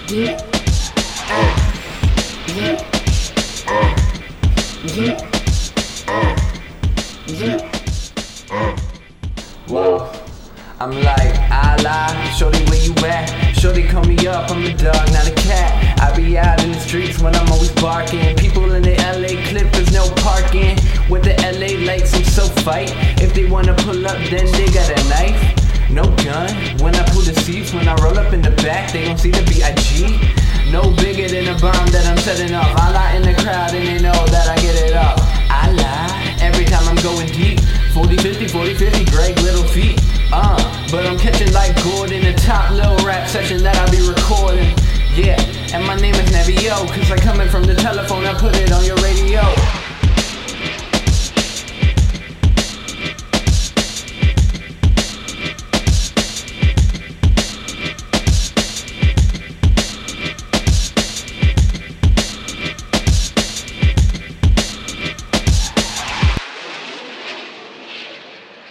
Yeah. Yeah. Yeah. Whoa, I'm like, Allah, shorty where you at? Shorty call me up, I'm a dog, not a cat. I be out in the streets when I'm always barking. People in the LA Clippers, no parking. With the LA lights, I'm so fight. If they wanna pull up, then they got a knife. No gun, when I pull the seats, when I roll up in the back, they gon' see the B.I.G. No bigger than a bomb that I'm setting off. Allah in the crowd and they know that I get it up. Allah, every time I'm going deep. 40-50, 40-50, Greg Little feet. But I'm catching like gold in the top little rap session that I be recording. Yeah, and my name is Nevio, cause I come in from the telephone, I put it on your radio.